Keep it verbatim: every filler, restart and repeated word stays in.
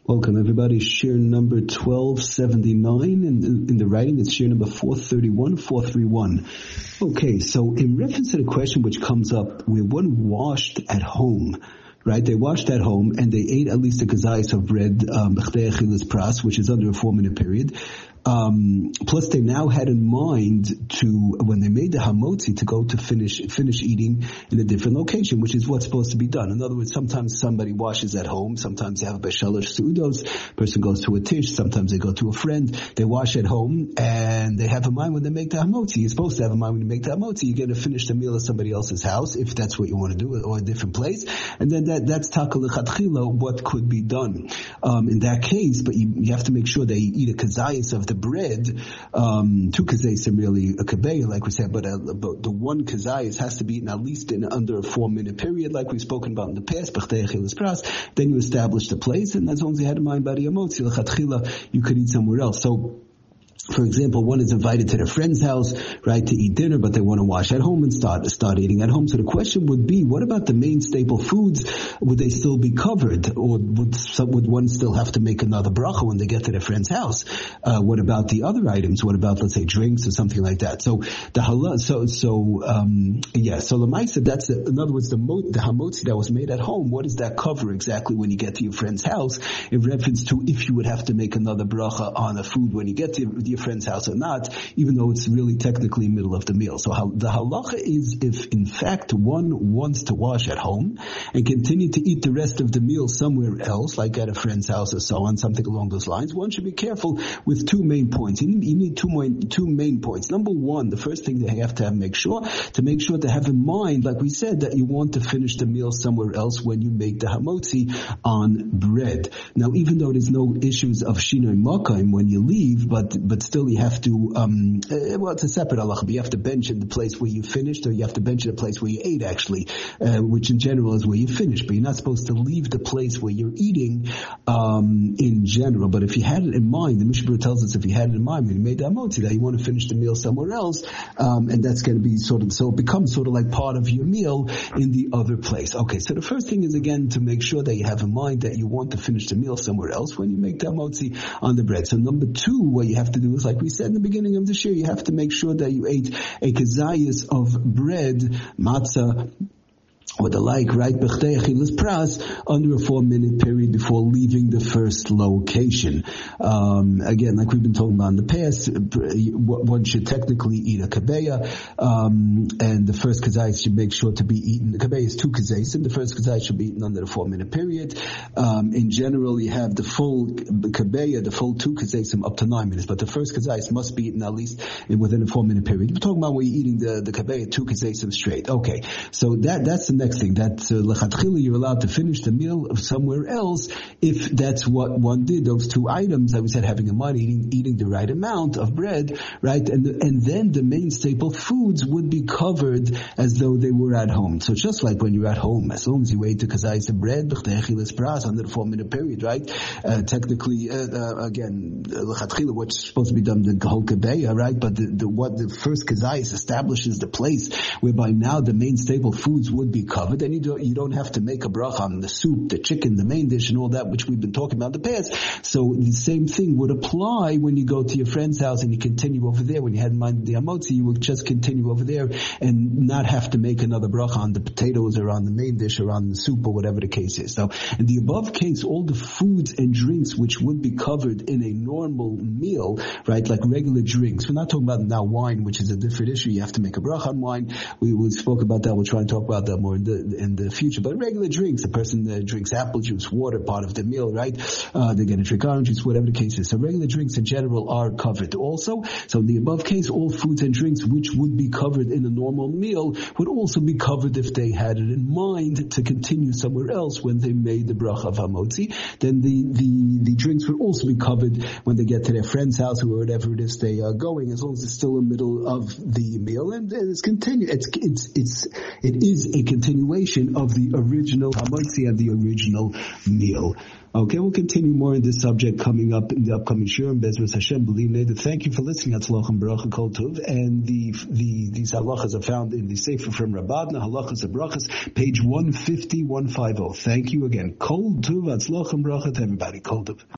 Welcome, everybody. Shir number twelve seventy-nine. In, in the writing, it's shir number four thirty-one, four thirty-one. Okay, so in reference to the question which comes up, where one washed at home, right? They washed at home and they ate at least a kazayis of bread, um, pras, which is under a four-minute period. Um, plus they now had in mind to, when they made the hamotzi, to go to finish, finish eating in a different location, which is what's supposed to be done. In other words, sometimes somebody washes at home, sometimes they have a beshalosh seudos, person goes to a tish, sometimes they go to a friend, they wash at home, and they have a mind when they make the hamotzi. You're supposed to have a mind when you make the hamotzi, you're going to finish the meal at somebody else's house, if that's what you want to do, or a different place, and then that, that's taka lechatchila, what could be done. Um, in that case, but you, you have to make sure that you eat a kazayis of the bread, um, two kazayis really a kabeya, like we said, but, uh, but the one kazayis has to be eaten at least in under a four minute period, like we've spoken about in the past. Then you establish the place, and as long as you had in mind by the amotzi l'chatchila, you could eat somewhere else. So, for example, one is invited to their friend's house, right, to eat dinner, but they want to wash at home and start start eating at home. So the question would be, what about the main staple foods? Would they still be covered, or would some, would one still have to make another bracha when they get to their friend's house? Uh, what about the other items? What about, let's say, drinks or something like that? So the halal, so so um, yeah. So lemaisa, that's a, in other words, the mo, the hamotzi that was made at home. What does that cover exactly when you get to your friend's house? In reference to if you would have to make another bracha on a food when you get to your friend's house or not, even though it's really technically middle of the meal. So how, the halacha is, if in fact one wants to wash at home and continue to eat the rest of the meal somewhere else, like at a friend's house or so on, something along those lines, one should be careful with two main points. You need, you need two, main, two main points. Number one, the first thing they have to have make sure, to make sure to have in mind, like we said, that you want to finish the meal somewhere else when you make the hamotzi on bread. Now, even though there's no issues of shinoi makayim when you leave, but, but still you have to, um, uh, well, it's a separate halacha, but you have to bench in the place where you finished, or you have to bench in the place where you ate, actually, uh, which in general is where you finished, but you're not supposed to leave the place where you're eating, um, in general. But if you had it in mind, the Mishnah tells us if you had it in mind when you made the hamotzi, that you want to finish the meal somewhere else, um, and that's going to be sort of, so it becomes sort of like part of your meal in the other place. Okay, so the first thing is, again, to make sure that you have in mind that you want to finish the meal somewhere else when you make the hamotzi on the bread. So number two, what you have to do is, like we said in the beginning of the year, you have to make sure that you ate a kazayis of bread, matzah, or the like, right, pras, under a four-minute period before leaving the first location. Um, again, like we've been talking about in the past, one should technically eat a kabeya, um, and the first kazayis should make sure to be eaten. The kabeya is two kazayis, and the first kazayis should be eaten under a four-minute period. Um, in general, you have the full kabeya, the full two kazayis up to nine minutes, but the first kazayis must be eaten at least within a four-minute period. We're talking about where you're eating the, the kabeya, two kazayis straight. Okay, so that that's the next thing, that uh, lechatchila, you're allowed to finish the meal somewhere else if that's what one did. Those two items that we said, having in mind, eating eating the right amount of bread, right, and the, and then the main staple foods would be covered as though they were at home. So just like when you're at home, as long as you ate the kazayis of bread, pras, under the four minute period, right, uh, technically, uh, uh, again, lechatchila, what's supposed to be done, the whole kabeya, right, but the, the what the first kazayis establishes the place whereby now the main staple foods would be covered, and you don't, you don't have to make a bracha on the soup, the chicken, the main dish, and all that, which we've been talking about in the past. So the same thing would apply when you go to your friend's house and you continue over there. When you had in mind the hamotzi, you would just continue over there and not have to make another bracha on the potatoes or on the main dish or on the soup or whatever the case is. So in the above case, all the foods and drinks which would be covered in a normal meal, right, like regular drinks. We're not talking about now wine, which is a different issue. You have to make a bracha on wine. We, we spoke about that. We'll try and talk about that more in the in the future. But regular drinks, the person uh, drinks apple juice, water, part of the meal, right? Uh, they're going to drink orange juice, whatever the case is. So regular drinks in general are covered also. So in the above case, all foods and drinks which would be covered in a normal meal would also be covered if they had it in mind to continue somewhere else when they made the bracha of hamotzi. Then the, the, the drinks would also be covered when they get to their friend's house or wherever it is they are going, as long as it's still in the middle of the meal. And, and it's continue. It's, it's, it's, it is a continuous continuation of the original Hamaisi and the original meal. Okay, we'll continue more in this subject coming up in the upcoming Shurim. Bezras Hashem, believe me. Thank you for listening. Atzloch and Baruch Kol Tov. And the, the, these halachas are found in the Sefer from Rabadna, Halachas and Brachas, page one fifty, one fifty. Thank you again. Kol Tov, Atzloch and Baruch to everybody. Kol Tov.